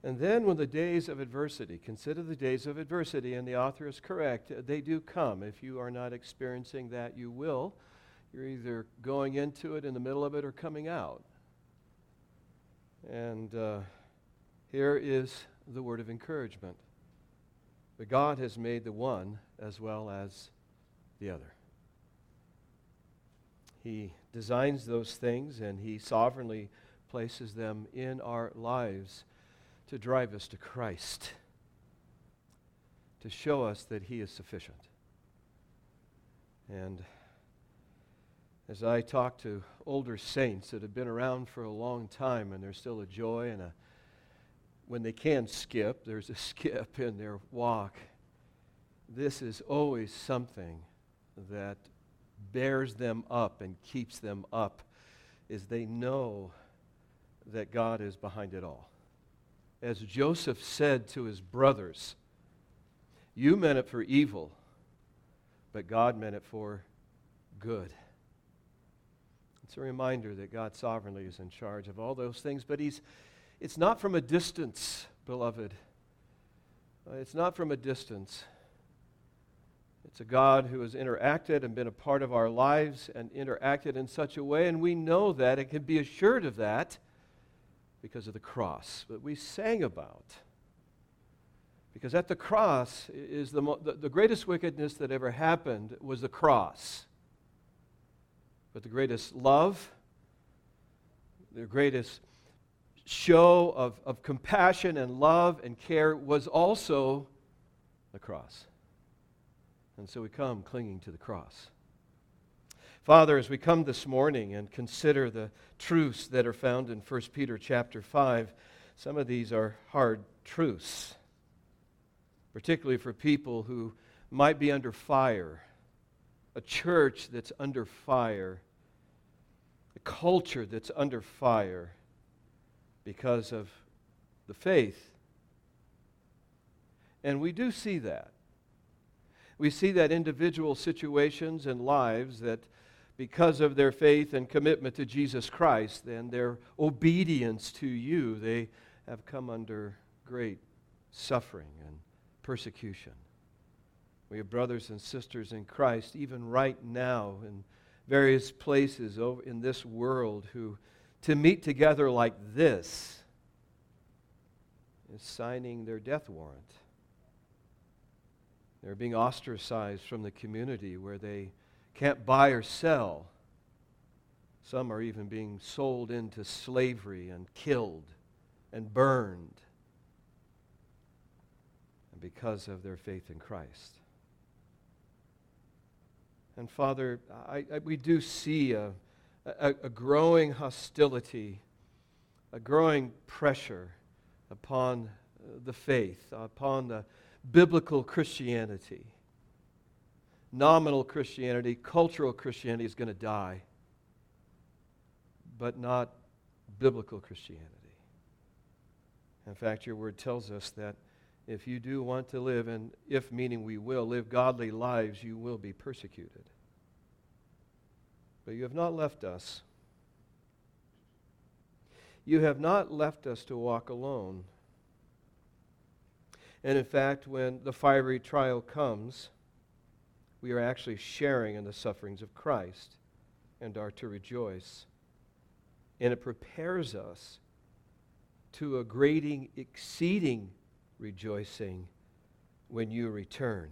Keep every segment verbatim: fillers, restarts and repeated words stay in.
And then when the days of adversity, consider the days of adversity, and the author is correct, they do come. If you are not experiencing that, you will. You're either going into it in the middle of it or coming out. And uh, here is the word of encouragement. But God has made the one as well as the other. He designs those things, and He sovereignly places them in our lives to drive us to Christ, to show us that He is sufficient. And as I talk to older saints that have been around for a long time, and there's still a joy and a, when they can skip, there's a skip in their walk. This is always something that bears them up and keeps them up, is they know that God is behind it all. As Joseph said to his brothers, you meant it for evil, but God meant it for good. It's a reminder that God sovereignly is in charge of all those things, but He's it's not from a distance, beloved. Uh, it's not from a distance. It's a God who has interacted and been a part of our lives and interacted in such a way, and we know that and can be assured of that because of the cross that we sang about. Because at the cross is the, mo- the, the greatest wickedness that ever happened was the cross. But the greatest love, the greatest show of, of compassion and love and care was also the cross. And so we come clinging to the cross. Father, as we come this morning and consider the truths that are found in First Peter chapter five, some of these are hard truths, particularly for people who might be under fire, a church that's under fire, a culture that's under fire because of the faith. And we do see that. We see that individual situations and lives that because of their faith and commitment to Jesus Christ and their obedience to you, they have come under great suffering and persecution. We have brothers and sisters in Christ, even right now in various places over in this world, who to meet together like this is signing their death warrant. They're being ostracized from the community where they can't buy or sell. Some are even being sold into slavery and killed and burned, and because of their faith in Christ. And Father, I, I, we do see a, a, a growing hostility, a growing pressure upon the faith, upon the biblical Christianity. Nominal Christianity, cultural Christianity is going to die, but not biblical Christianity. In fact, your word tells us that if you do want to live, and if meaning we will, live godly lives, you will be persecuted. But you have not left us. You have not left us to walk alone. And in fact, when the fiery trial comes, we are actually sharing in the sufferings of Christ and are to rejoice. And it prepares us to a great, exceeding rejoicing when you return.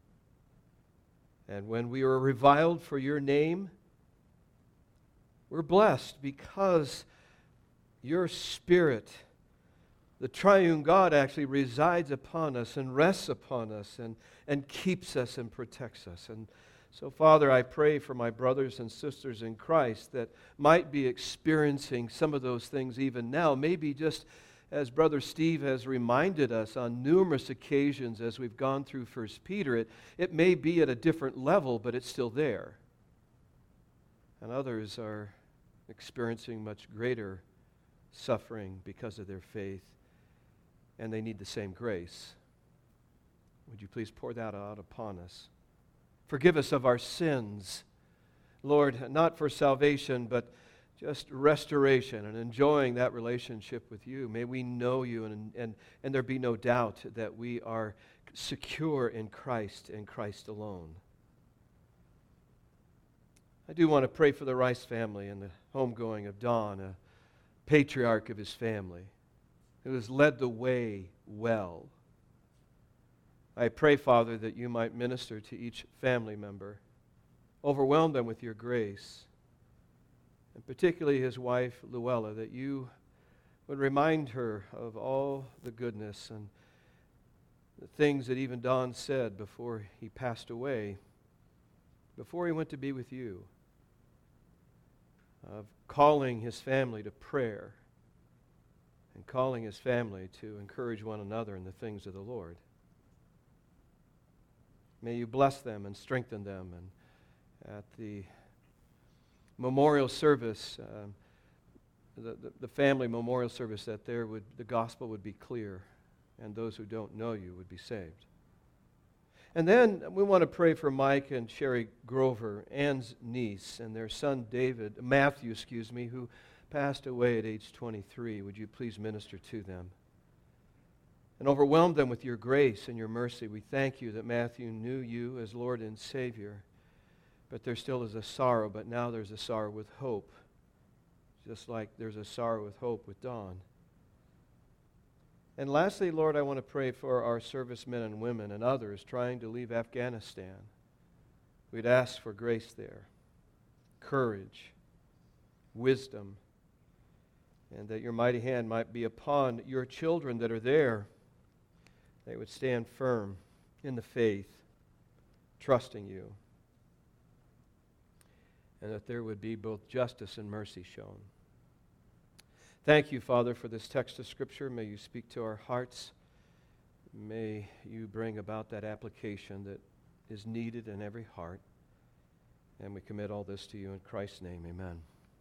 And when we are reviled for your name, we're blessed because your Spirit, the triune God, actually resides upon us and rests upon us and, and keeps us and protects us. And so, Father, I pray for my brothers and sisters in Christ that might be experiencing some of those things even now. Maybe just as Brother Steve has reminded us on numerous occasions as we've gone through First Peter, it, it may be at a different level, but it's still there. And others are experiencing much greater suffering because of their faith, and they need the same grace. Would you please pour that out upon us? Forgive us of our sins, Lord, not for salvation, but just restoration and enjoying that relationship with you. May we know you and, and, and there be no doubt that we are secure in Christ and Christ alone. I do want to pray for the Rice family and the homegoing of Don, a patriarch of his family, who has led the way well. I pray, Father, that you might minister to each family member, overwhelm them with your grace, and particularly his wife, Luella, that you would remind her of all the goodness and the things that even Don said before he passed away, before he went to be with you, of calling his family to prayer and calling his family to encourage one another in the things of the Lord. May you bless them and strengthen them. And at the memorial service, uh, the, the, the family memorial service, that there would the gospel would be clear and those who don't know you would be saved. And then we want to pray for Mike and Sherry Grover, Ann's niece, and their son David, Matthew, excuse me, who passed away at age twenty-three. Would you please minister to them and overwhelm them with your grace and your mercy? We thank you that Matthew knew you as Lord and Savior, but there still is a sorrow, but now there's a sorrow with hope, just like there's a sorrow with hope with Dawn. And lastly, Lord, I want to pray for our servicemen and women and others trying to leave Afghanistan. We'd ask for grace there, courage, wisdom, and that your mighty hand might be upon your children that are there. They would stand firm in the faith, trusting you, and that there would be both justice and mercy shown. Thank you, Father, for this text of Scripture. May you speak to our hearts. May you bring about that application that is needed in every heart. And we commit all this to you in Christ's name. Amen.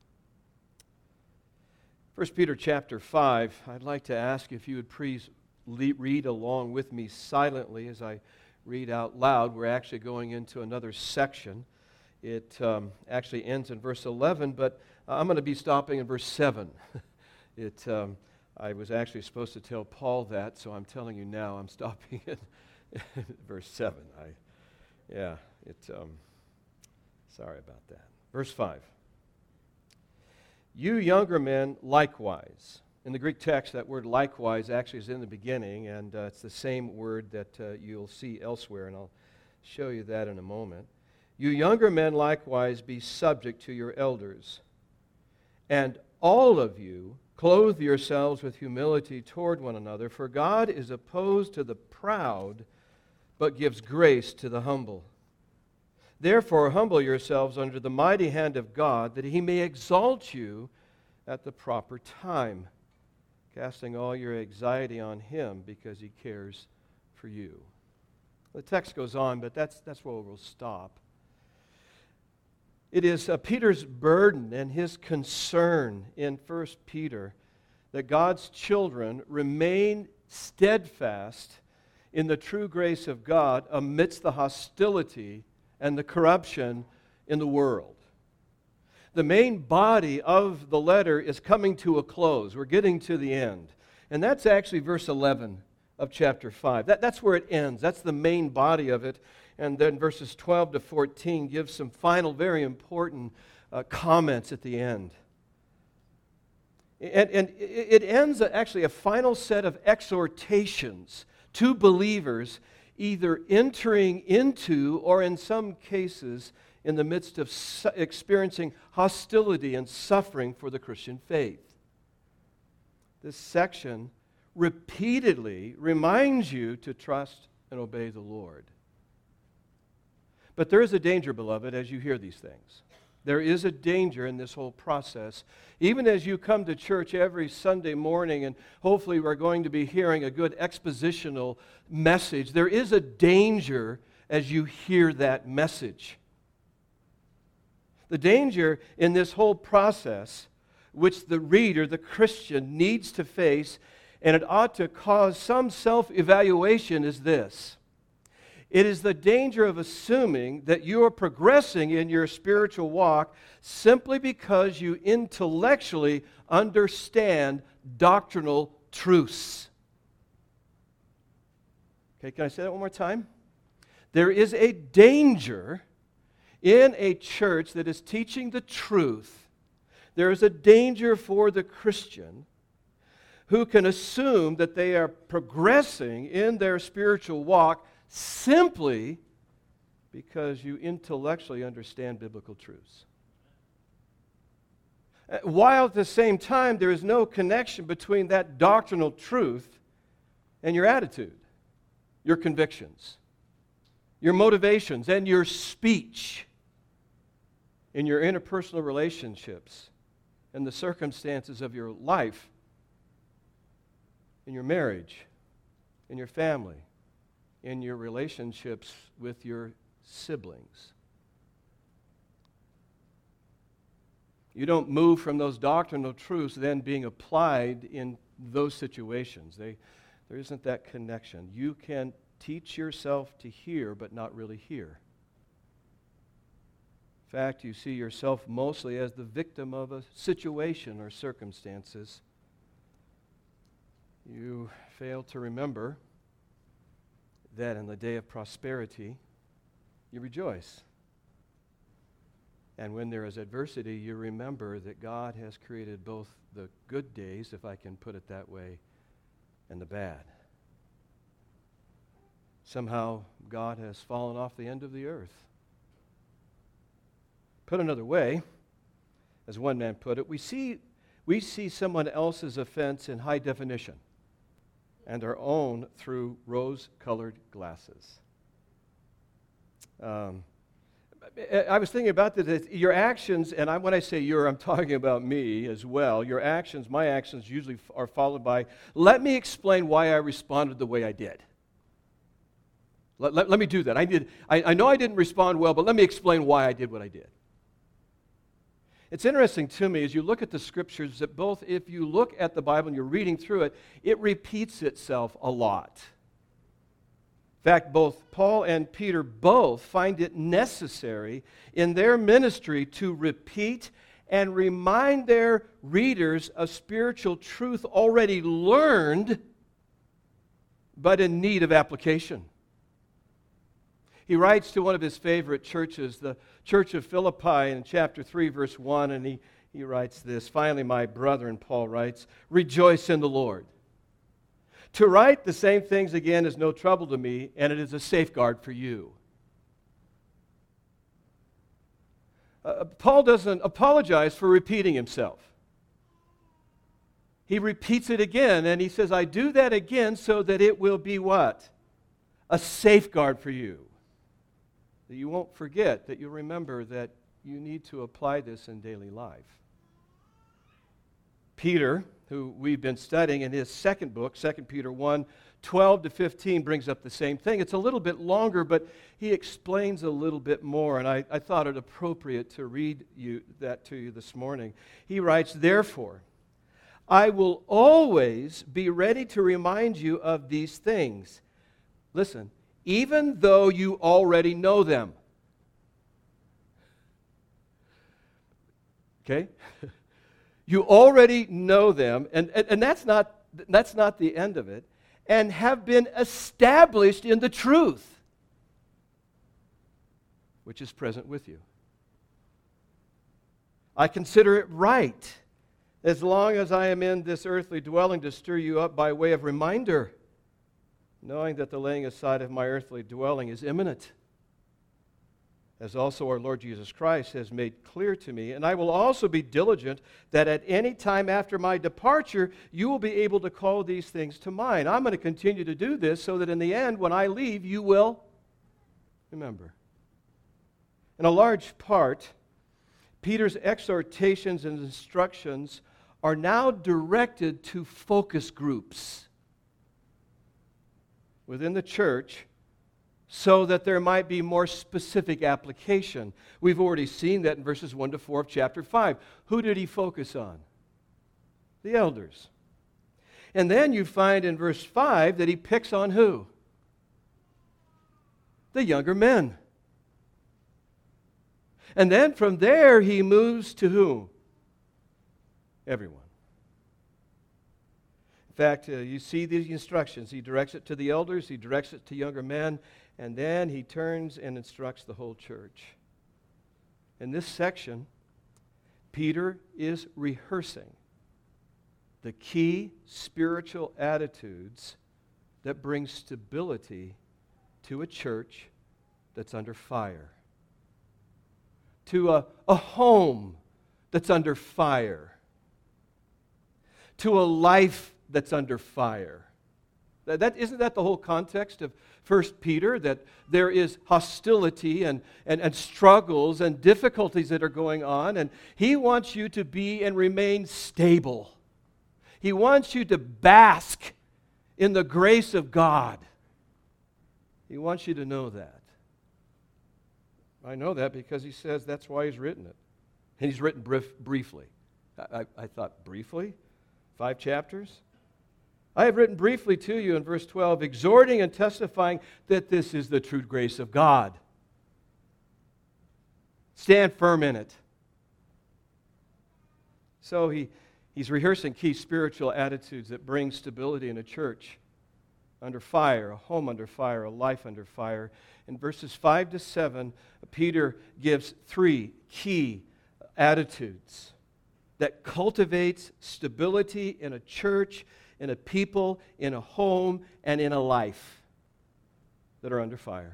First Peter chapter five, I'd like to ask if you would please read along with me silently as I read out loud. We're actually going into another section. It um, actually ends in verse eleven, but I'm going to be stopping in verse seven. It, um, I was actually supposed to tell Paul that, so I'm telling you now. I'm stopping at verse seven. I, yeah, it. Um, sorry about that. Verse five. You younger men, likewise. In the Greek text, that word likewise actually is in the beginning, and uh, it's the same word that uh, you'll see elsewhere, and I'll show you that in a moment. You younger men, likewise, be subject to your elders, and all of you clothe yourselves with humility toward one another, for God is opposed to the proud, but gives grace to the humble. Therefore, humble yourselves under the mighty hand of God, that he may exalt you at the proper time, casting all your anxiety on him, because he cares for you. The text goes on, but that's, that's where we'll stop. It is uh, Peter's burden and his concern in First Peter that God's children remain steadfast in the true grace of God amidst the hostility and the corruption in the world. The main body of the letter is coming to a close. We're getting to the end. And that's actually verse eleven of chapter five. That, that's where it ends. That's the main body of it. And then verses twelve to fourteen give some final, very important uh, comments at the end. And, and it ends actually a final set of exhortations to believers, either entering into or in some cases in the midst of su- experiencing hostility and suffering for the Christian faith. This section repeatedly reminds you to trust and obey the Lord. But there is a danger, beloved, as you hear these things. There is a danger in this whole process. Even as you come to church every Sunday morning, and hopefully we're going to be hearing a good expositional message, there is a danger as you hear that message. The danger in this whole process, which the reader, the Christian, needs to face, and it ought to cause some self-evaluation, is this. It is the danger of assuming that you are progressing in your spiritual walk simply because you intellectually understand doctrinal truths. Okay, can I say that one more time? There is a danger in a church that is teaching the truth. There is a danger for the Christian who can assume that they are progressing in their spiritual walk simply because you intellectually understand biblical truths. While at the same time, there is no connection between that doctrinal truth and your attitude, your convictions, your motivations, and your speech in your interpersonal relationships and the circumstances of your life, in your marriage, in your family, in your relationships with your siblings. You don't move from those doctrinal truths then being applied in those situations. They, there isn't that connection. You can teach yourself to hear, but not really hear. In fact, you see yourself mostly as the victim of a situation or circumstances. You fail to remember that in the day of prosperity, you rejoice. And when there is adversity, you remember that God has created both the good days, if I can put it that way, and the bad. Somehow, God has fallen off the end of the earth. Put another way, as one man put it, we see, we see someone else's offense in high definition and our own through rose-colored glasses. Um, I was thinking about this. Your actions, and I, when I say your, I'm talking about me as well. Your actions, my actions usually are followed by, let me explain why I responded the way I did. Let, let, let me do that. I, did, I, I know I didn't respond well, but let me explain why I did what I did. It's interesting to me as you look at the Scriptures that both if you look at the Bible and you're reading through it, it repeats itself a lot. In fact, both Paul and Peter both find it necessary in their ministry to repeat and remind their readers of spiritual truth already learned, but in need of application. He writes to one of his favorite churches, the church of Philippi, in chapter three, verse one, and he, he writes this, "Finally, my brethren," Paul writes, "rejoice in the Lord. To write the same things again is no trouble to me, and it is a safeguard for you." Uh, Paul doesn't apologize for repeating himself. He repeats it again, and he says, I do that again so that it will be what? A safeguard for you. That you won't forget, that you'll remember that you need to apply this in daily life. Peter, who we've been studying in his second book, Second Peter one, twelve to fifteen, brings up the same thing. It's a little bit longer, but he explains a little bit more, and I, I thought it appropriate to read you that to you this morning. He writes, "Therefore, I will always be ready to remind you of these things." Listen, even though you already know them. Okay? You already know them, and, and, and that's not, that's not the end of it, and have been established in the truth, which is present with you. I consider it right, as long as I am in this earthly dwelling, to stir you up by way of reminder, knowing that the laying aside of my earthly dwelling is imminent, as also our Lord Jesus Christ has made clear to me. And I will also be diligent that at any time after my departure, you will be able to call these things to mind. I'm going to continue to do this so that in the end, when I leave, you will remember. In a large part, Peter's exhortations and instructions are now directed to focus groups within the church so that there might be more specific application. We've already seen that in verses one to four of chapter five. Who did he focus on? The elders. And then you find in verse five that he picks on who? the younger men. And then from there he moves to whom? Everyone. In fact, uh, you see these instructions. He directs it to the elders, he directs it to younger men, and then he turns and instructs the whole church. In this section, Peter is rehearsing the key spiritual attitudes that bring stability to a church that's under fire, to a, a home that's under fire, to a life that's under fire. That, that, isn't that the whole context of First Peter, that there is hostility and, and, and struggles and difficulties that are going on, and he wants you to be and remain stable. He wants you to bask in the grace of God. He wants you to know that. I know that because he says that's why he's written it. And he's written brief, briefly. I, I, I thought, briefly? Five chapters? I have written briefly to you in verse twelve, exhorting and testifying that this is the true grace of God. Stand firm in it. So he, he's rehearsing key spiritual attitudes that bring stability in a church under fire, a home under fire, a life under fire. In verses five to seven, Peter gives three key attitudes that cultivates stability in a church, in a people, in a home, and in a life that are under fire.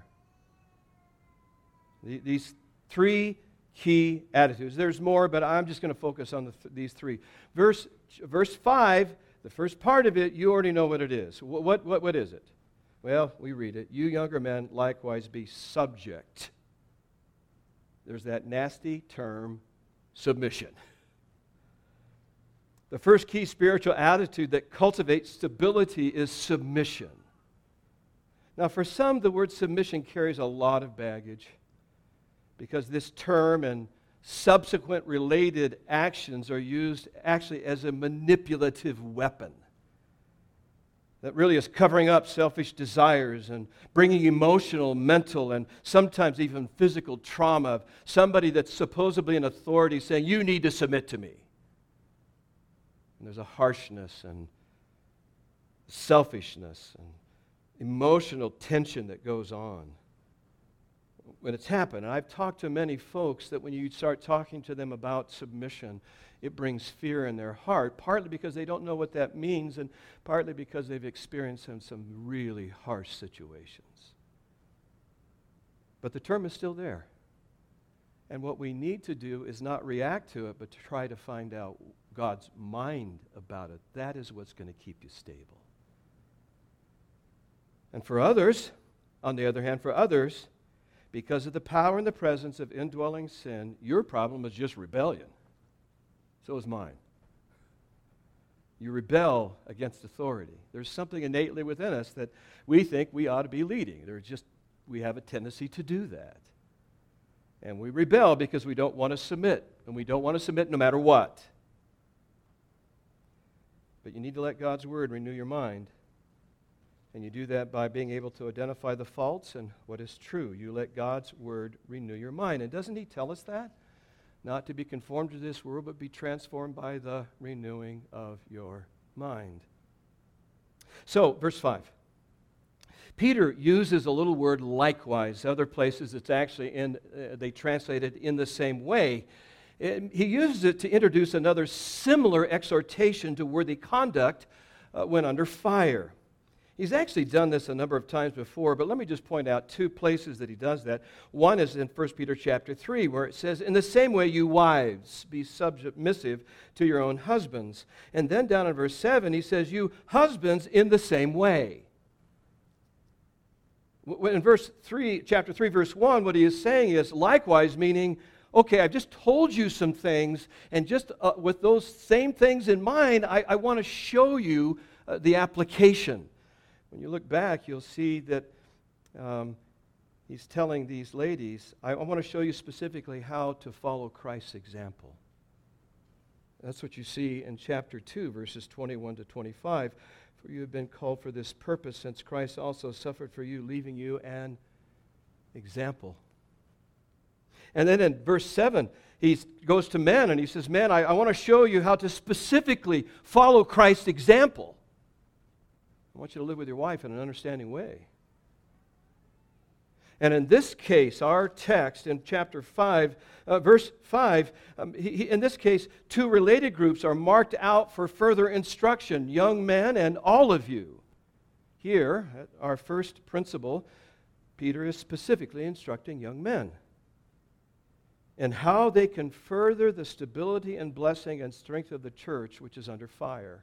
These three key attitudes. There's more, but I'm just going to focus on the th- these three. Verse, verse five, the first part of it, you already know what it is. What, what, what is it? Well, we read it. You younger men likewise be subject. There's that nasty term, submission. The first key spiritual attitude that cultivates stability is submission. Now, for some, the word submission carries a lot of baggage because this term and subsequent related actions are used actually as a manipulative weapon that really is covering up selfish desires and bringing emotional, mental, and sometimes even physical trauma of somebody that's supposedly in authority saying, you need to submit to me. And there's a harshness and selfishness and emotional tension that goes on when it's happened. And I've talked to many folks that when you start talking to them about submission, it brings fear in their heart, partly because they don't know what that means and partly because they've experienced in some really harsh situations. But the term is still there. And what we need to do is not react to it, but to try to find out God's mind about it. That is what's going to keep you stable. And for others, on the other hand, for others, because of the power and the presence of indwelling sin, your problem is just rebellion. So is mine. You rebel against authority. There's something innately within us that we think we ought to be leading. There's just, we have a tendency to do that. And we rebel because we don't want to submit. And we don't want to submit no matter what. But you need to let God's Word renew your mind. And you do that by being able to identify the faults and what is true. You let God's Word renew your mind. And doesn't He tell us that? Not to be conformed to this world, but be transformed by the renewing of your mind. So, verse five. Peter uses a little word likewise. Other places it's actually in, uh, they translate it in the same way. It, he uses it to introduce another similar exhortation to worthy conduct uh, when under fire. He's actually done this a number of times before, but let me just point out two places that he does that. One is in First Peter chapter three, where it says, in the same way, you wives, be submissive to your own husbands. And then down in verse seven, he says, you husbands, in the same way. In verse three, chapter three, verse one, what he is saying is, likewise, meaning, okay, I've just told you some things, and just uh, with those same things in mind, I, I want to show you uh, the application. When you look back, you'll see that um, he's telling these ladies, I, I want to show you specifically how to follow Christ's example. That's what you see in chapter two, verses twenty-one to twenty-five. For you have been called for this purpose, since Christ also suffered for you, leaving you an example. And then in verse seven, he goes to men and he says, men, I, I want to show you how to specifically follow Christ's example. I want you to live with your wife in an understanding way. And in this case, our text in chapter five, uh, verse five, um, he, he, in this case, two related groups are marked out for further instruction, young men and all of you. Here, at our first principle, Peter is specifically instructing young men and how they can further the stability and blessing and strength of the church, which is under fire.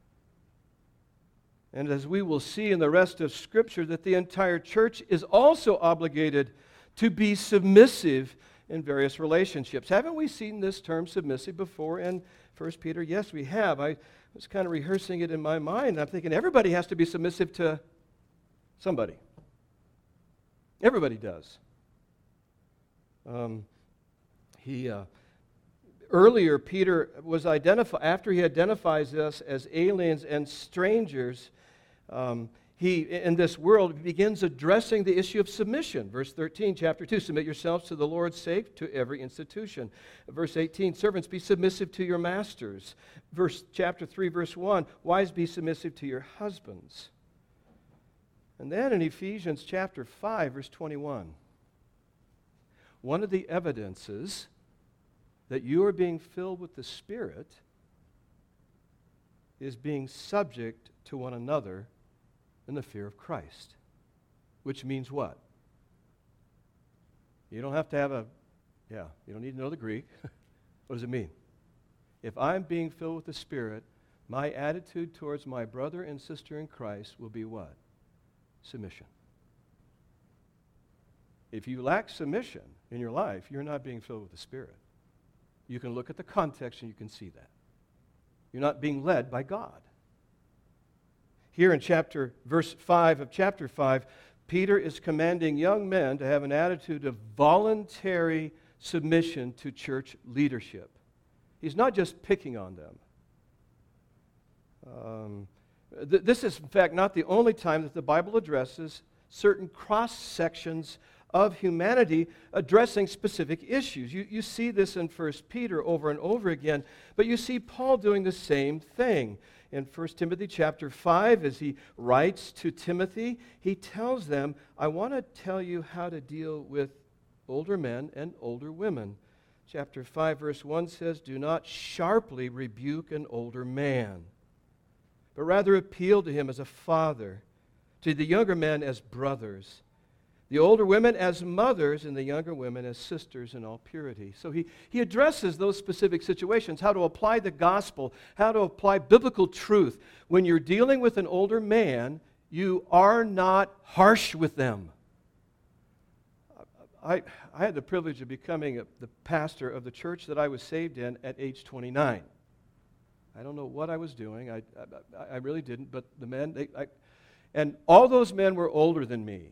And as we will see in the rest of Scripture, that the entire church is also obligated to be submissive in various relationships. Haven't we seen this term submissive before in First Peter? Yes, we have. I was kind of rehearsing it in my mind. I'm thinking everybody has to be submissive to somebody. Everybody does. Um, he... Uh, Earlier, Peter was identified, after he identifies us as aliens and strangers, um, he, in this world, begins addressing the issue of submission. Verse thirteen, chapter two, submit yourselves to the Lord's sake to every institution. Verse eighteen, servants, be submissive to your masters. Verse chapter three, verse one, wives, be submissive to your husbands. And then in Ephesians chapter five, verse twenty-one, one of the evidences that you are being filled with the Spirit is being subject to one another in the fear of Christ. Which means what? You don't have to have a, yeah, you don't need to know the Greek. What does it mean? If I'm being filled with the Spirit, my attitude towards my brother and sister in Christ will be what? Submission. If you lack submission in your life, you're not being filled with the Spirit. You can look at the context and you can see that. You're not being led by God. Here in chapter, verse five of chapter five, Peter is commanding young men to have an attitude of voluntary submission to church leadership. He's not just picking on them. Um, th- this is, in fact, not the only time that the Bible addresses certain cross-sections of humanity addressing specific issues. You, you see this in First Peter over and over again, but you see Paul doing the same thing. In First Timothy chapter five, as he writes to Timothy, he tells them, I want to tell you how to deal with older men and older women. Chapter five, verse one says, do not sharply rebuke an older man, but rather appeal to him as a father, to the younger men as brothers, the older women as mothers, and the younger women as sisters in all purity. So he, he addresses those specific situations, how to apply the gospel, how to apply biblical truth. When you're dealing with an older man, you are not harsh with them. I, I had the privilege of becoming a, the pastor of the church that I was saved in at age twenty-nine. I don't know what I was doing. I, I, I really didn't, but the men, they, I, and all those men were older than me.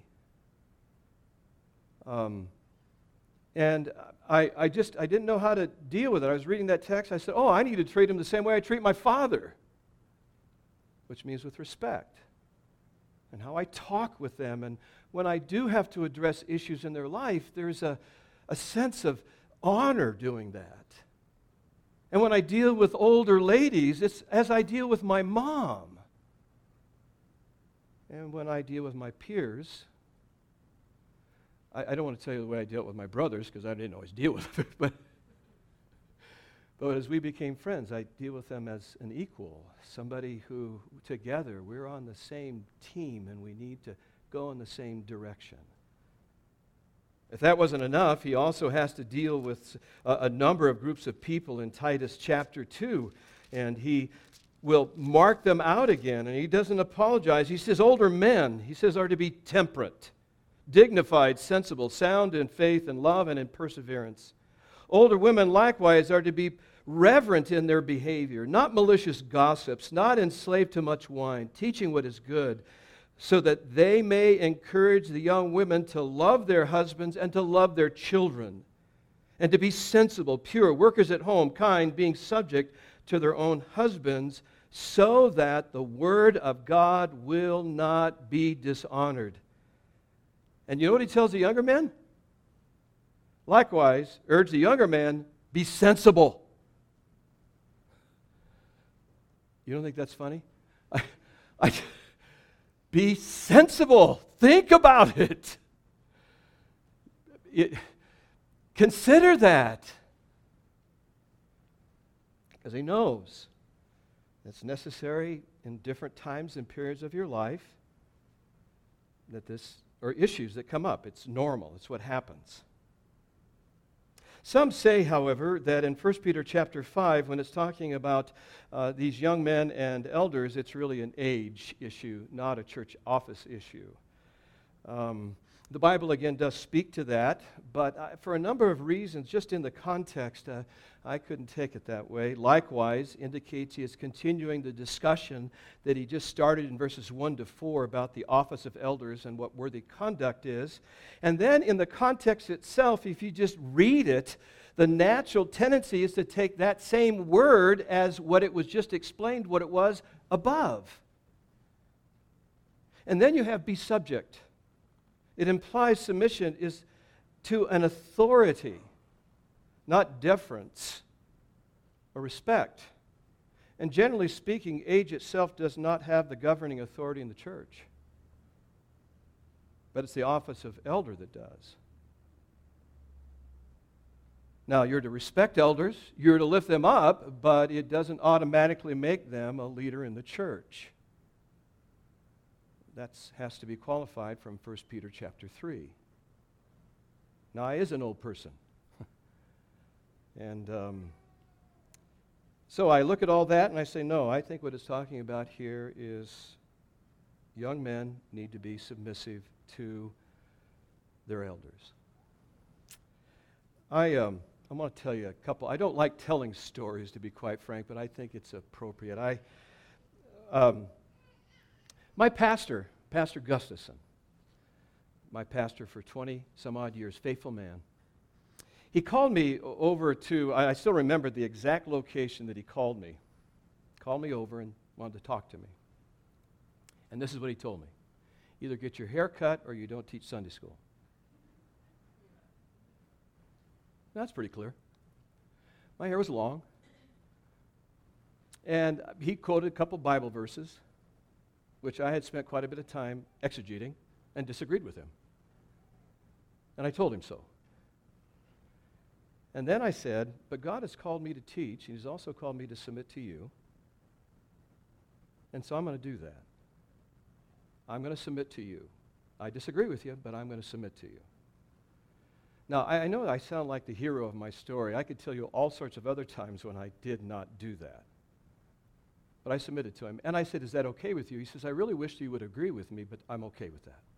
Um, and I, I just, I didn't know how to deal with it. I was reading that text. I said, oh, I need to treat him the same way I treat my father, which means with respect. And how I talk with them. And when I do have to address issues in their life, there's a, a sense of honor doing that. And when I deal with older ladies, it's as I deal with my mom. And when I deal with my peers, I don't want to tell you the way I dealt with my brothers, because I didn't always deal with them. But, but as we became friends, I deal with them as an equal, somebody who, together, we're on the same team and we need to go in the same direction. If that wasn't enough, he also has to deal with a, a number of groups of people in Titus chapter two, and he will mark them out again, and he doesn't apologize. He says older men, he says, are to be temperate, dignified, sensible, sound in faith and love and in perseverance. Older women likewise are to be reverent in their behavior, not malicious gossips, not enslaved to much wine, teaching what is good, so that they may encourage the young women to love their husbands and to love their children, and to be sensible, pure, workers at home, kind, being subject to their own husbands, so that the word of God will not be dishonored. And you know what he tells the younger men? Likewise, urge the younger men, be sensible. You don't think that's funny? I, I, be sensible. Think about it. it. Consider that. Because he knows it's necessary in different times and periods of your life that this, or issues that come up. It's normal. It's what happens. Some say, however, that in First Peter chapter five, when it's talking about uh, these young men and elders, it's really an age issue, not a church office issue. Um, the Bible, again, does speak to that, but I, for a number of reasons, just in the context, uh, I couldn't take it that way. Likewise, indicates he is continuing the discussion that he just started in verses one to four about the office of elders and what worthy conduct is. And then in the context itself, if you just read it, the natural tendency is to take that same word as what it was just explained, what it was above. And then you have be subject. It implies submission is to an authority, not deference or respect. And generally speaking, age itself does not have the governing authority in the church. But it's the office of elder that does. Now, you're to respect elders, you're to lift them up, but it doesn't automatically make them a leader in the church. That has to be qualified from First Peter chapter three. Now, I is an old person. and um, so I look at all that and I say, no, I think what it's talking about here is young men need to be submissive to their elders. I, um, I want to tell you a couple. I don't like telling stories, to be quite frank, but I think it's appropriate. I... Um, My pastor, Pastor Gustafson, my pastor for twenty some odd years, faithful man, he called me over to, I still remember the exact location that he called me. Called me over and wanted to talk to me. And this is what he told me. Either get your hair cut or you don't teach Sunday school. That's pretty clear. My hair was long. And he quoted a couple Bible verses, which I had spent quite a bit of time exegeting, and disagreed with him. And I told him so. And then I said, but God has called me to teach, and He's also called me to submit to you, and so I'm going to do that. I'm going to submit to you. I disagree with you, but I'm going to submit to you. Now, I, I know I sound like the hero of my story. I could tell you all sorts of other times when I did not do that. But I submitted to him. And I said, is that okay with you? He says, I really wish you would agree with me, but I'm okay with that.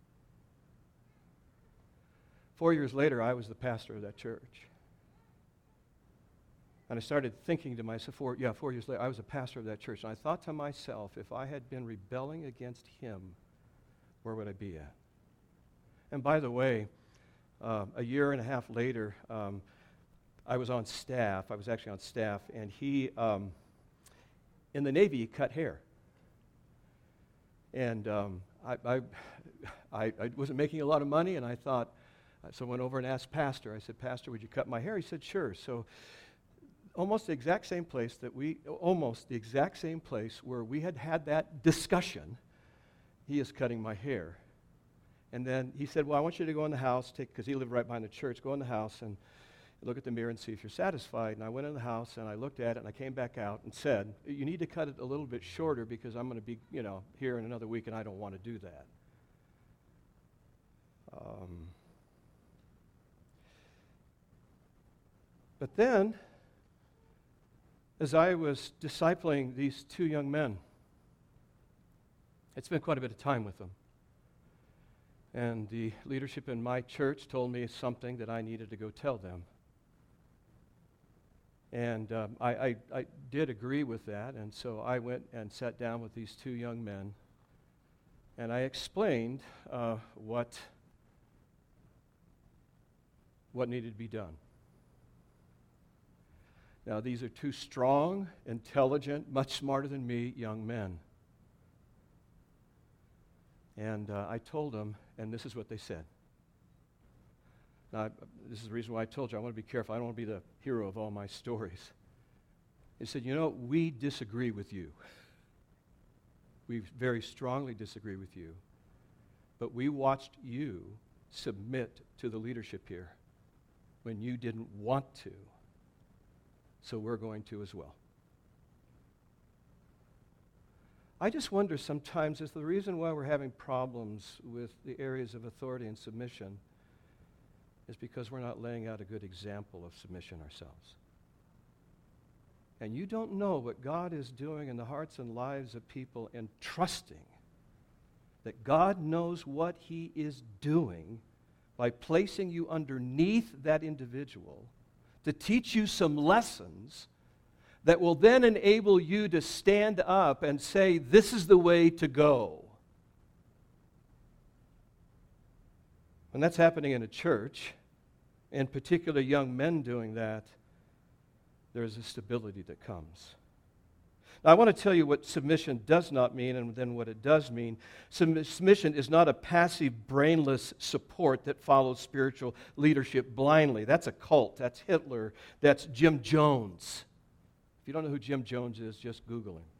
Four years later, I was the pastor of that church. And I started thinking to myself, four, yeah, four years later, I was a pastor of that church. And I thought to myself, if I had been rebelling against him, where would I be at? And by the way, uh, a year and a half later, um, I was on staff. I was actually on staff, and he... Um, in the Navy, he cut hair. And um, I, I, I, I wasn't making a lot of money, and I thought, so I went over and asked Pastor. I said, Pastor, would you cut my hair? He said, sure. So almost the exact same place that we, almost the exact same place where we had had that discussion, he is cutting my hair. And then he said, well, I want you to go in the house, because he lived right behind the church, go in the house and look at the mirror and see if you're satisfied. And I went in the house and I looked at it and I came back out and said, you need to cut it a little bit shorter because I'm going to be, you know, here in another week and I don't want to do that. Um, but then, as I was discipling these two young men, I spent quite a bit of time with them. And the leadership in my church told me something that I needed to go tell them. And um, I, I, I did agree with that, and so I went and sat down with these two young men, and I explained uh, what, what needed to be done. Now, these are two strong, intelligent, much smarter than me young men. And uh, I told them, and this is what they said. Now, I, this is the reason why I told you I want to be careful. I don't want to be the hero of all my stories. He said, you know, we disagree with you. We very strongly disagree with you. But we watched you submit to the leadership here when you didn't want to. So we're going to as well. I just wonder sometimes is the reason why we're having problems with the areas of authority and submission is because we're not laying out a good example of submission ourselves. And you don't know what God is doing in the hearts and lives of people and trusting that God knows what He is doing by placing you underneath that individual to teach you some lessons that will then enable you to stand up and say, this is the way to go. When that's happening in a church, in particular young men doing that, there's a stability that comes. Now, I want to tell you what submission does not mean and then what it does mean. Submission is not a passive, brainless support that follows spiritual leadership blindly. That's a cult. That's Hitler. That's Jim Jones. If you don't know who Jim Jones is, just Google him.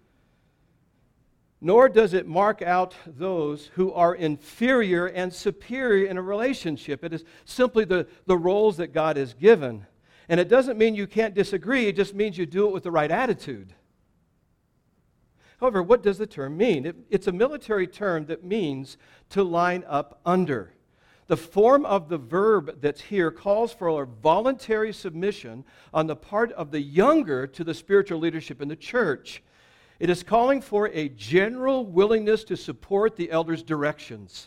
Nor does it mark out those who are inferior and superior in a relationship. It is simply the, the roles that God has given. And it doesn't mean you can't disagree. It just means you do it with the right attitude. However, what does the term mean? It, it's a military term that means to line up under. The form of the verb that's here calls for a voluntary submission on the part of the younger to the spiritual leadership in the church. It is calling for a general willingness to support the elders' directions.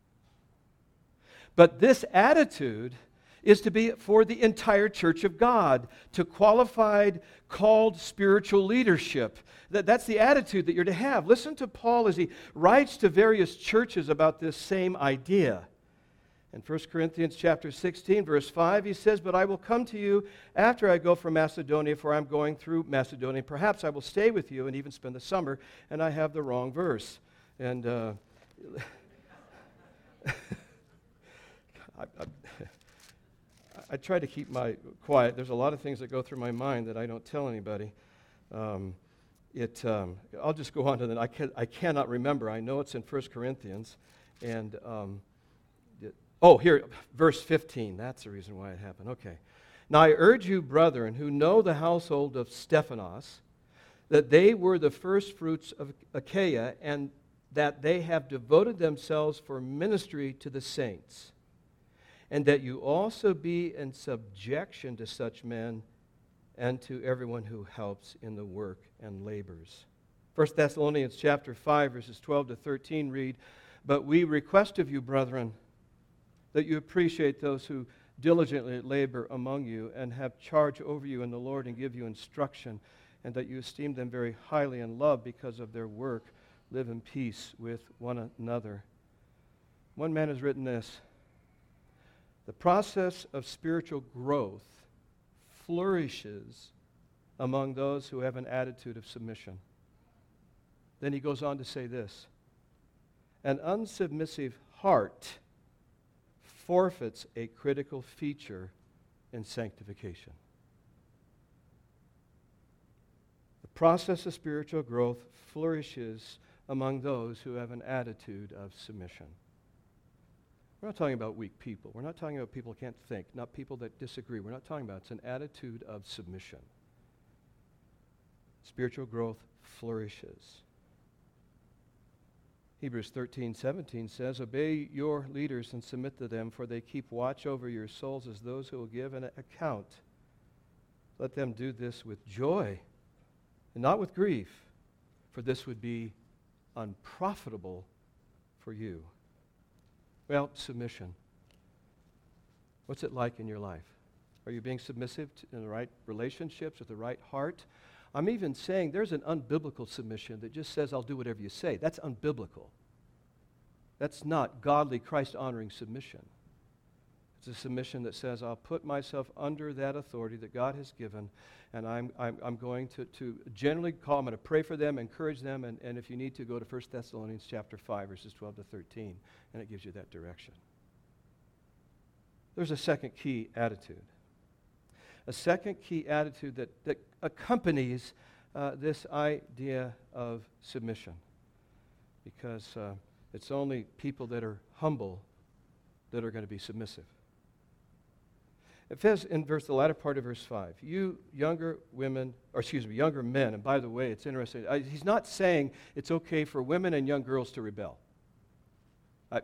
But this attitude is to be for the entire church of God, to qualified, called spiritual leadership. That, that's the attitude that you're to have. Listen to Paul as he writes to various churches about this same idea. In First Corinthians chapter sixteen, verse five, he says, "But I will come to you after I go from Macedonia, for I'm going through Macedonia. Perhaps I will stay with you and even spend the summer." And I have the wrong verse. And uh, I, I, I try to keep my quiet. There's a lot of things that go through my mind that I don't tell anybody. Um, it. Um, I'll just go on to the. I, can, I cannot remember. I know it's in First Corinthians, and. Um, Oh, here, verse fifteen. That's the reason why it happened. Okay. "Now I urge you, brethren, who know the household of Stephanas, that they were the first fruits of Achaia, and that they have devoted themselves for ministry to the saints, and that you also be in subjection to such men and to everyone who helps in the work and labors." First Thessalonians chapter five, verses twelve to thirteen read, "But we request of you, brethren, that you appreciate those who diligently labor among you and have charge over you in the Lord and give you instruction, and that you esteem them very highly in love because of their work. Live in peace with one another." One man has written this: "The process of spiritual growth flourishes among those who have an attitude of submission." Then he goes on to say this: "An unsubmissive heart forfeits a critical feature in sanctification." The process of spiritual growth flourishes among those who have an attitude of submission. We're not talking about weak people. We're not talking about people who can't think, not people that disagree. We're not talking about it. It's an attitude of submission. Spiritual growth flourishes. Hebrews thirteen seventeen says, "Obey your leaders and submit to them, for they keep watch over your souls as those who will give an account. Let them do this with joy and not with grief, for this would be unprofitable for you." Well, submission. What's it like in your life? Are you being submissive to, in the right relationships with the right heart? I'm even saying there's an unbiblical submission that just says, "I'll do whatever you say." That's unbiblical. That's not godly, Christ-honoring submission. It's a submission that says, "I'll put myself under that authority that God has given, and I'm, I'm, I'm going to, to generally call, I'm going to pray for them, encourage them, and, and if you need to, go to First Thessalonians chapter five, verses twelve to thirteen, and it gives you that direction." there's a second key attitude. A second key attitude that, that accompanies uh, this idea of submission. Because uh, it's only people that are humble that are going to be submissive. It says in verse, the latter part of verse five, you younger women, or excuse me, younger men, and by the way, it's interesting, I, he's not saying it's okay for women and young girls to rebel. I, I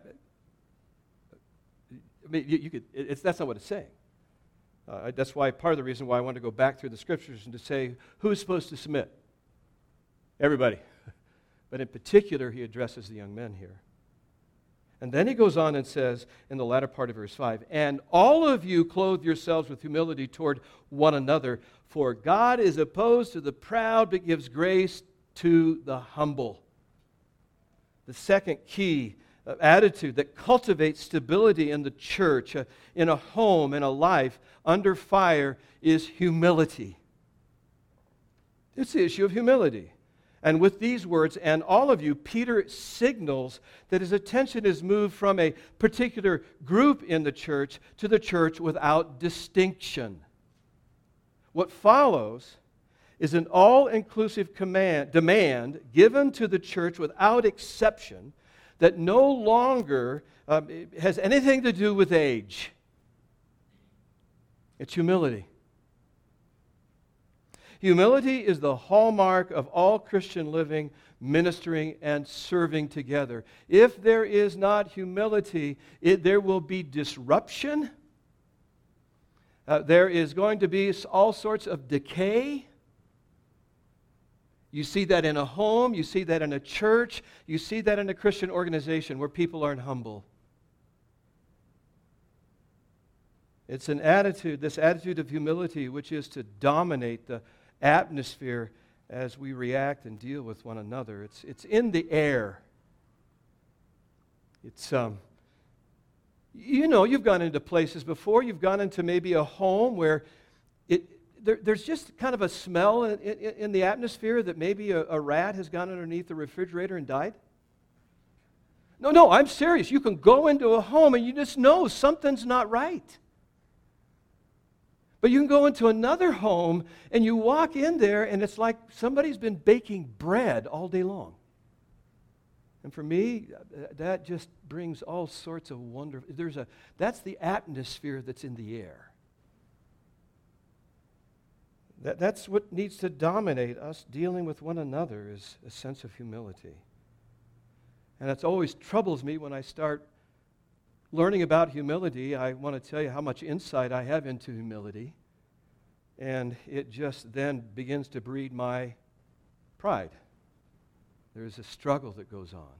mean, you, you could, it's, that's not what it's saying. Uh, that's why part of the reason why I want to go back through the scriptures and to say, who's supposed to submit? Everybody. But in particular, he addresses the young men here. And then he goes on and says in the latter part of verse five, and all of you clothe yourselves with humility toward one another, for God is opposed to the proud but gives grace to the humble. The second key uh, attitude that cultivates stability in the church, uh, in a home, in a life under fire is humility. It's the issue of humility. And with these words, and all of you, Peter signals that his attention is moved from a particular group in the church to the church without distinction. What follows is an all-inclusive command, demand given to the church without exception that no longer um, has anything to do with age. It's humility. Humility is the hallmark of all Christian living, ministering, and serving together. If there is not humility, it, there will be disruption. Uh, there is going to be all sorts of decay. You see that in a home, you see that in a church, you see that in a Christian organization where people aren't humble. It's an attitude, this attitude of humility, which is to dominate the atmosphere as we react and deal with one another. It's, it's in the air. It's, um, you know, you've gone into places before. You've gone into maybe a home where it there, there's just kind of a smell in, in, in the atmosphere that maybe a, a rat has gone underneath the refrigerator and died. No, no, I'm serious. You can go into a home and you just know something's not right. But you can go into another home and you walk in there and it's like somebody's been baking bread all day long. And for me, that just brings all sorts of wonder. There's a, that's the atmosphere that's in the air. That, that's what needs to dominate us dealing with one another is a sense of humility. And it always troubles me when I start learning about humility. I want to tell you how much insight I have into humility. And it just then begins to breed my pride. There's a struggle that goes on.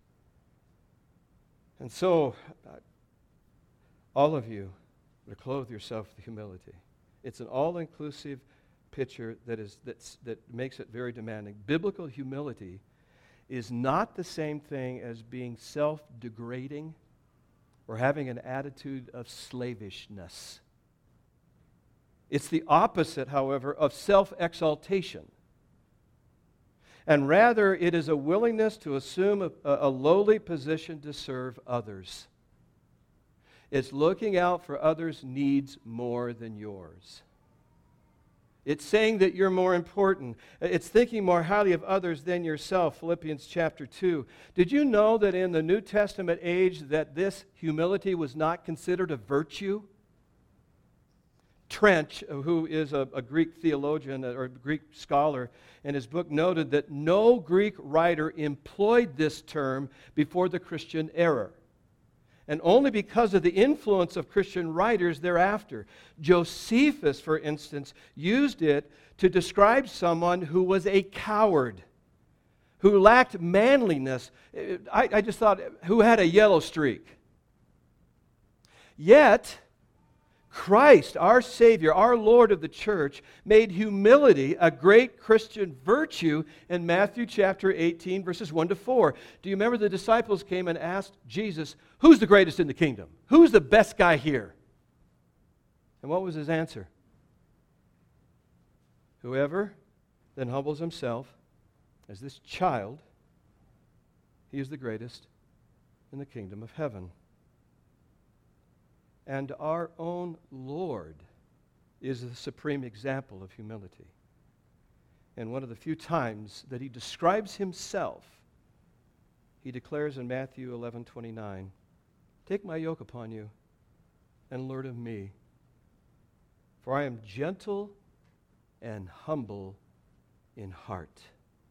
And so, uh, all of you are clothe yourself with humility. It's an all-inclusive picture that is that's, that makes it very demanding. Biblical humility is not the same thing as being self-degrading or having an attitude of slavishness. It's the opposite, however, of self-exaltation. And rather, it is a willingness to assume a, a lowly position to serve others. It's looking out for others' needs more than yours. It's saying that you're more important. It's thinking more highly of others than yourself, Philippians chapter two. Did you know that in the New Testament age that this humility was not considered a virtue? Trench, who is a, a Greek theologian or a Greek scholar, in his book noted that no Greek writer employed this term before the Christian era, and only because of the influence of Christian writers thereafter. Josephus, for instance, used it to describe someone who was a coward, who lacked manliness. I, I just thought, who had a yellow streak. Yet, Christ, our Savior, our Lord of the church, made humility a great Christian virtue in Matthew chapter eighteen, verses one to four. Do you remember the disciples came and asked Jesus, who's the greatest in the kingdom? Who's the best guy here? And what was his answer? Whoever then humbles himself as this child, he is the greatest in the kingdom of heaven. And our own Lord is the supreme example of humility. And one of the few times that he describes himself, he declares in Matthew eleven twenty-nine, "Take my yoke upon you and learn of me, for I am gentle and humble in heart,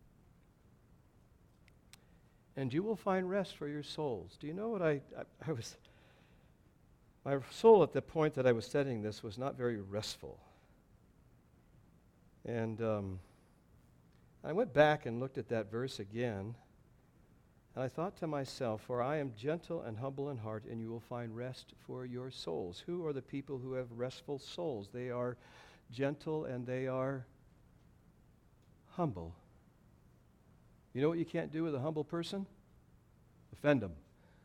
and you will find rest for your souls." Do you know what I, I, I was, my soul at the point that I was studying this was not very restful. And um, I went back and looked at that verse again, and I thought to myself, "For I am gentle and humble in heart, and you will find rest for your souls." Who are the people who have restful souls? They are gentle and they are humble. You know what you can't do with a humble person? Offend them.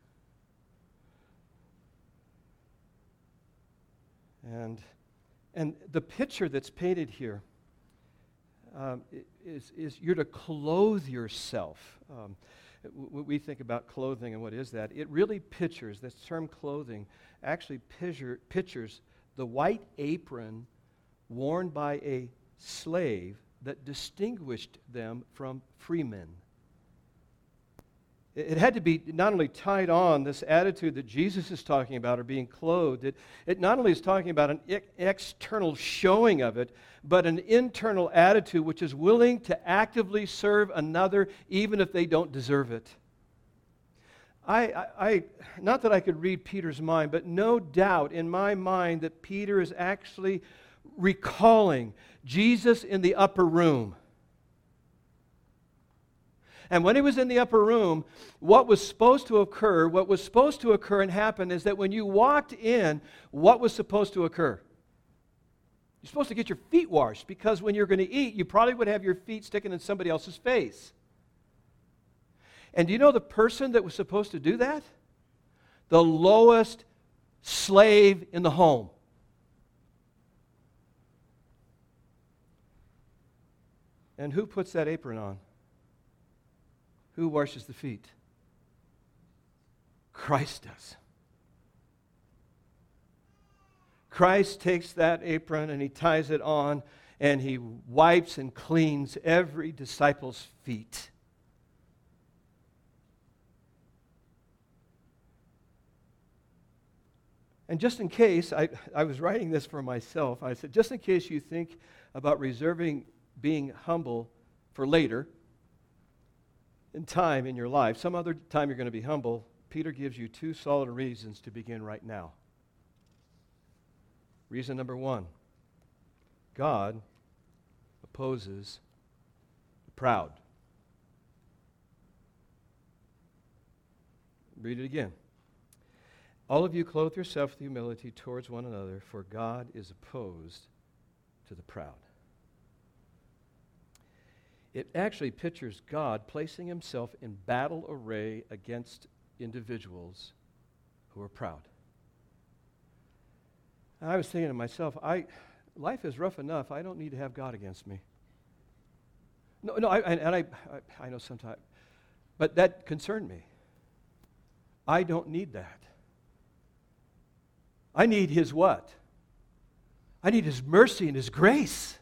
And, and the picture that's painted here um, is, is you're to clothe yourself. Um, w- we think about clothing and what is that? It really pictures, this term clothing actually picture, pictures the white apron worn by a slave that distinguished them from freemen. It had to be not only tied on, this attitude that Jesus is talking about, or being clothed, it, it not only is talking about an ex- external showing of it, but an internal attitude which is willing to actively serve another even if they don't deserve it. I, I, I not that I could read Peter's mind, but no doubt in my mind that Peter is actually recalling Jesus in the upper room. And when he was in the upper room, what was supposed to occur, what was supposed to occur and happen is that when you walked in, what was supposed to occur? You're supposed to get your feet washed, because when you're going to eat, you probably would have your feet sticking in somebody else's face. And do you know the person that was supposed to do that? The lowest slave in the home. And who puts that apron on? Who washes the feet? Christ does. Christ takes that apron and he ties it on and he wipes and cleans every disciple's feet. And just in case, I, I was writing this for myself, I said, just in case you think about reserving being humble for later, in time in your life, some other time you're going to be humble, Peter gives you two solid reasons to begin right now. Reason number one, God opposes the proud. Read it again. "All of you clothe yourself with humility towards one another, for God is opposed to the proud." It actually pictures God placing himself in battle array against individuals who are proud. And I was thinking to myself, I, life is rough enough. I don't need to have God against me. No, no, I, and, and I, I, I know sometimes, but that concerned me. I don't need that. I need his what? I need his mercy and his grace.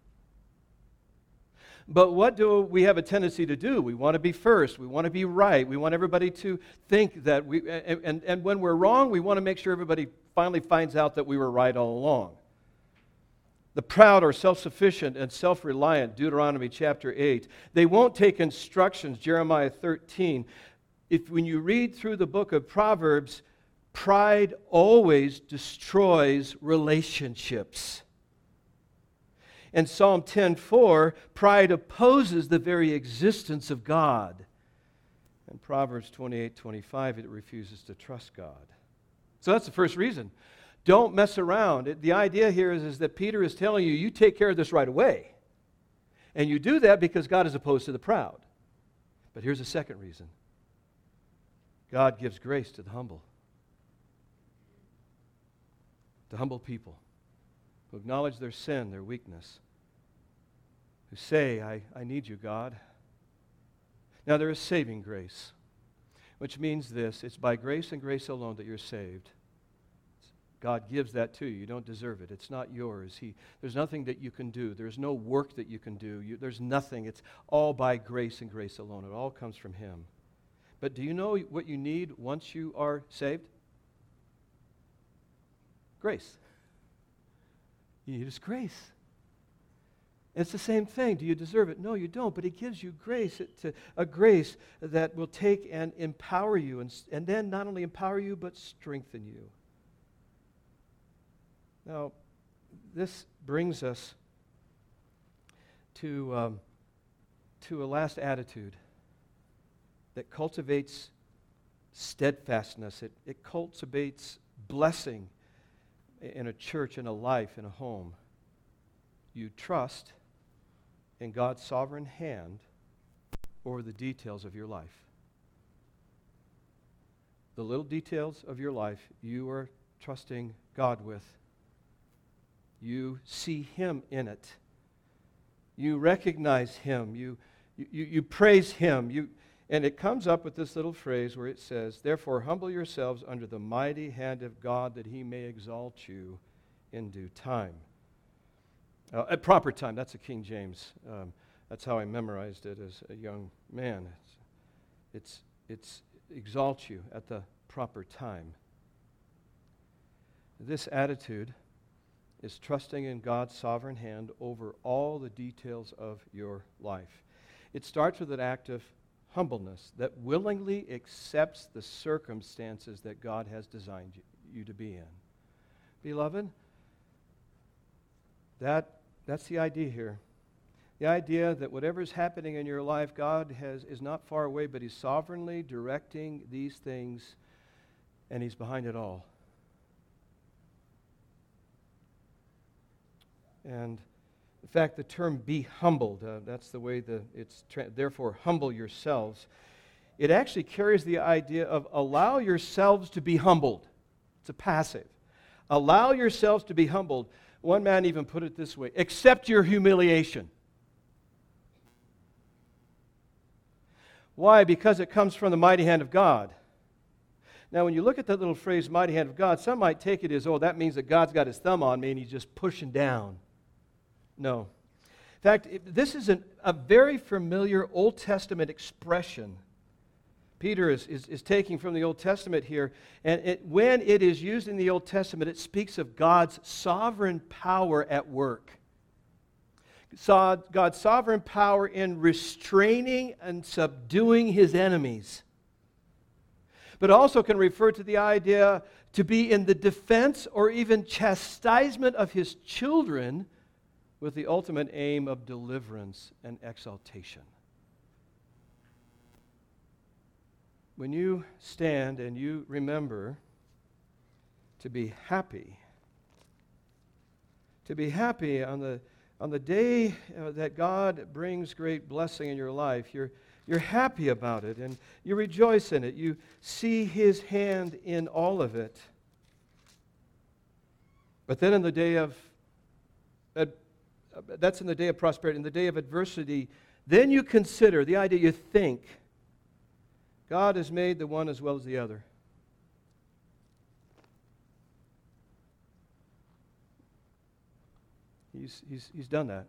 But what do we have a tendency to do? We want to be first. We want to be right. We want everybody to think that we, and, and, and when we're wrong, we want to make sure everybody finally finds out that we were right all along. The proud are self-sufficient and self-reliant, Deuteronomy chapter eight. They won't take instructions, Jeremiah thirteen. If when you read through the book of Proverbs, pride always destroys relationships. In Psalm ten four, pride opposes the very existence of God. In Proverbs twenty-eight twenty-five, it refuses to trust God. So that's the first reason. Don't mess around. It, the idea here is, is that Peter is telling you, you take care of this right away. And you do that because God is opposed to the proud. But here's a second reason. God gives grace to the humble. To humble people who acknowledge their sin, their weakness, who say, I, I need you, God. Now, there is saving grace, which means this: it's by grace and grace alone that you're saved. God gives that to you. You don't deserve it. It's not yours. He, there's nothing that you can do. There's no work that you can do. You, there's nothing. It's all by grace and grace alone. It all comes from Him. But do you know what you need once you are saved? Grace. You need His grace. It's the same thing. Do you deserve it? No, you don't. But He gives you grace, it, to, a grace that will take and empower you, and, and then not only empower you, but strengthen you. Now, this brings us to, um, to a last attitude that cultivates steadfastness. It, it cultivates blessing in a church, in a life, in a home. You trust in God's sovereign hand over the details of your life. The little details of your life you are trusting God with. You see Him in it. You recognize Him. You, you, you praise Him. You, and it comes up with this little phrase where it says, "Therefore humble yourselves under the mighty hand of God, that He may exalt you in due time." Uh, at proper time. That's a King James. Um, that's how I memorized it as a young man. It's, it's, it's exalt you at the proper time. This attitude is trusting in God's sovereign hand over all the details of your life. It starts with an act of humbleness that willingly accepts the circumstances that God has designed you, you to be in. Beloved, that, that's the idea here. The idea that whatever is happening in your life, God has, is not far away, but He's sovereignly directing these things, and He's behind it all. And in fact, the term "be humbled," uh, that's the way the it's, tra- therefore humble yourselves. It actually carries the idea of allow yourselves to be humbled. It's a passive. Allow yourselves to be humbled. One man even put it this way: accept your humiliation. Why? Because it comes from the mighty hand of God. Now, when you look at that little phrase, mighty hand of God, some might take it as, oh, that means that God's got His thumb on me and He's just pushing down. No. In fact, it, this is an, a very familiar Old Testament expression. Peter is, is, is taking from the Old Testament here, and it, when it is used in the Old Testament, it speaks of God's sovereign power at work. Saw God's sovereign power in restraining and subduing His enemies. But also can refer to the idea to be in the defense or even chastisement of His children, with the ultimate aim of deliverance and exaltation. When you stand and you remember to be happy, to be happy on the on the day uh, that God brings great blessing in your life, you're you're happy about it and you rejoice in it. You see His hand in all of it. But then in the day of uh, that's in the day of prosperity, in the day of adversity, then you consider the idea, you think, God has made the one as well as the other. He's, he's, he's done that.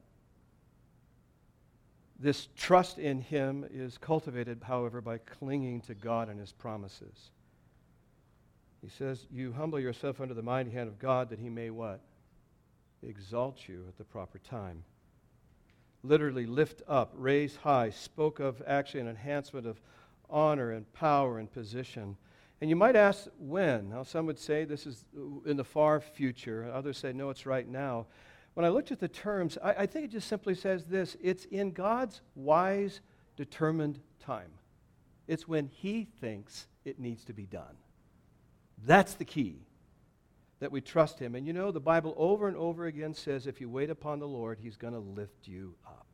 This trust in Him is cultivated, however, by clinging to God and His promises. He says, you humble yourself under the mighty hand of God, that He may what? Exalt you at the proper time. Literally lift up, raise high, spoke of actually an enhancement of honor and power and position. And you might ask, when? Now, some would say this is in the far future. Others say, no, it's right now. When I looked at the terms, I, I think it just simply says this: it's in God's wise, determined time. It's when He thinks it needs to be done. That's the key, that we trust Him. And you know, the Bible over and over again says if you wait upon the Lord, He's going to lift you up.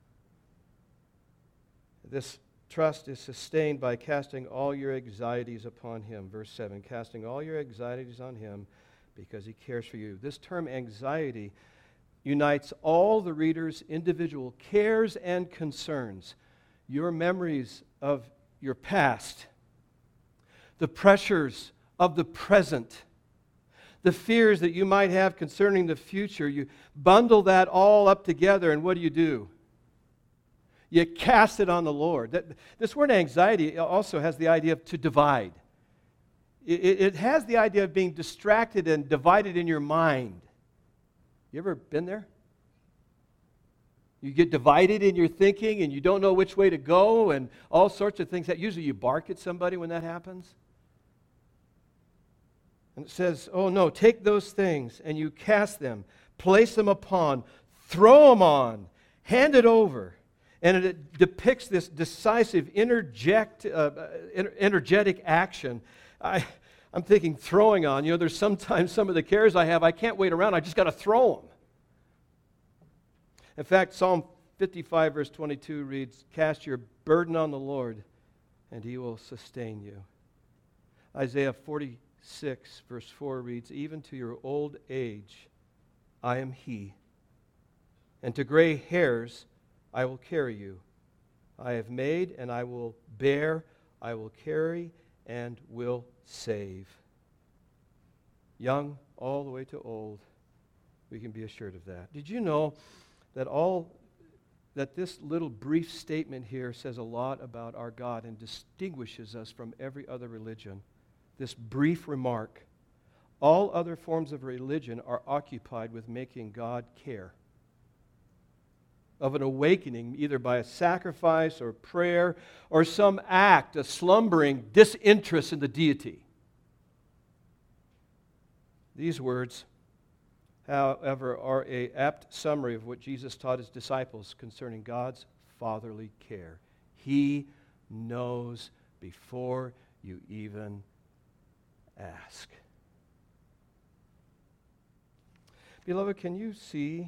This trust is sustained by casting all your anxieties upon Him. Verse seven, casting all your anxieties on Him because He cares for you. This term anxiety unites all the reader's individual cares and concerns, your memories of your past, the pressures of the present, the fears that you might have concerning the future. You bundle that all up together, and what do you do? You cast it on the Lord. That, this word anxiety also has the idea of to divide. It, it has the idea of being distracted and divided in your mind. You ever been there? You get divided in your thinking and you don't know which way to go and all sorts of things. That usually you bark at somebody when that happens. And it says, oh no, take those things and you cast them, place them upon, throw them on, hand it over. And it depicts this decisive, interject, uh, energetic action. I, I'm thinking throwing on. You know, there's sometimes some of the cares I have, I can't wait around. I just got to throw them. In fact, Psalm fifty-five, verse twenty-two reads, cast your burden on the Lord, and He will sustain you. Isaiah forty-six, verse four reads, even to your old age, I am He, and to gray hairs, I will carry you. I have made, and I will bear, I will carry, and will save. Young, all the way to old, we can be assured of that. Did you know that all that this little brief statement here says a lot about our God and distinguishes us from every other religion? This brief remark. All other forms of religion are occupied with making God care, of an awakening either by a sacrifice or prayer or some act, a slumbering disinterest in the deity. These words, however, are an apt summary of what Jesus taught His disciples concerning God's fatherly care. He knows before you even ask. Beloved, can you see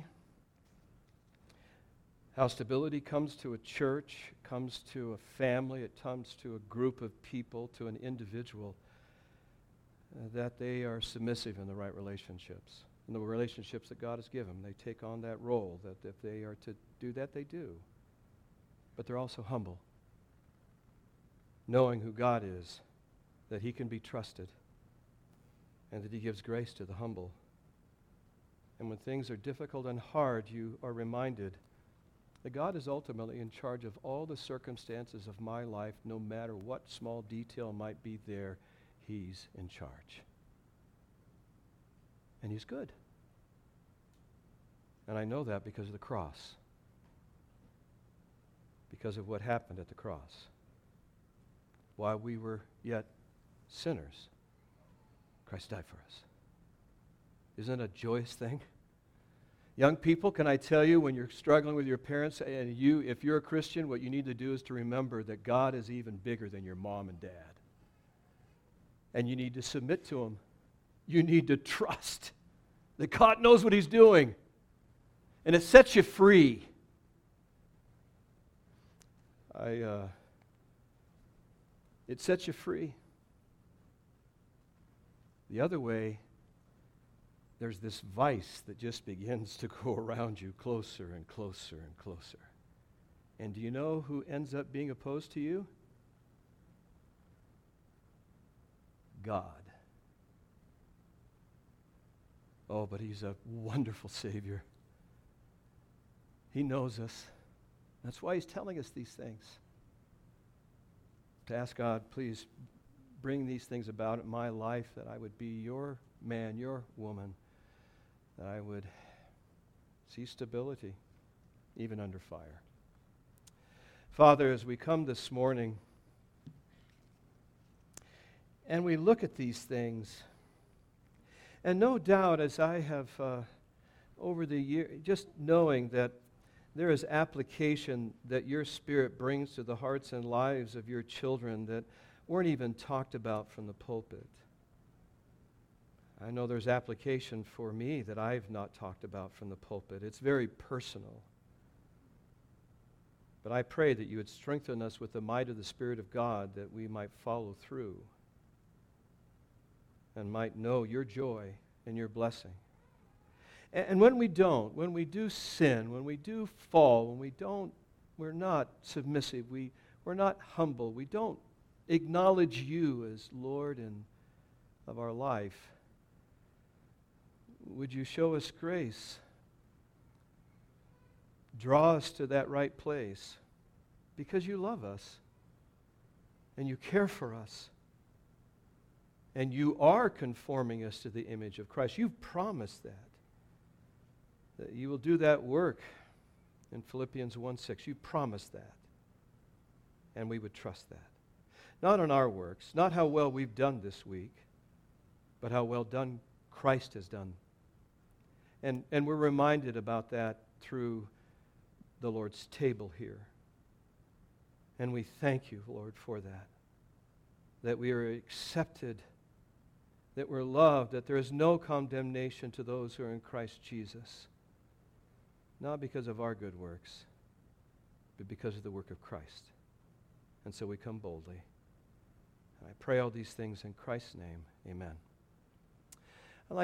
how stability comes to a church, comes to a family, it comes to a group of people, to an individual, uh, that they are submissive in the right relationships? In the relationships that God has given, they take on that role, that if they are to do that, they do. But they're also humble, knowing who God is, that He can be trusted, and that He gives grace to the humble. And when things are difficult and hard, you are reminded that God is ultimately in charge of all the circumstances of my life, no matter what small detail might be there, He's in charge. And He's good. And I know that because of the cross. Because of what happened at the cross. While we were yet sinners, Christ died for us. Isn't it a joyous thing? Young people, can I tell you, when you're struggling with your parents, and you, if you're a Christian, what you need to do is to remember that God is even bigger than your mom and dad. And you need to submit to Him. You need to trust that God knows what He's doing. And it sets you free. I, uh, it sets you free. The other way, there's this vice that just begins to go around you closer and closer and closer. And do you know who ends up being opposed to you? God. Oh, but He's a wonderful Savior. He knows us. That's why He's telling us these things. To ask God, please bring these things about in my life, that I would be your man, your woman, that I would see stability, even under fire. Father, as we come this morning and we look at these things, and no doubt as I have uh, over the year, just knowing that there is application that your Spirit brings to the hearts and lives of your children that weren't even talked about from the pulpit. I know there's application for me that I've not talked about from the pulpit. It's very personal. But I pray that you would strengthen us with the might of the Spirit of God, that we might follow through and might know your joy and your blessing. And, and when we don't, when we do sin, when we do fall, when we don't, we're not submissive, we, we're not humble, we don't acknowledge you as Lord and of our life, would you show us grace? Draw us to that right place because you love us and you care for us and you are conforming us to the image of Christ. You've promised that, that you will do that work in Philippians one six. You promised that, and we would trust that. Not on our works, not how well we've done this week, but how well done Christ has done. And, and we're reminded about that through the Lord's table here. And we thank you, Lord, for that. That we are accepted, that we're loved, that there is no condemnation to those who are in Christ Jesus. Not because of our good works, but because of the work of Christ. And so we come boldly. And I pray all these things in Christ's name. Amen.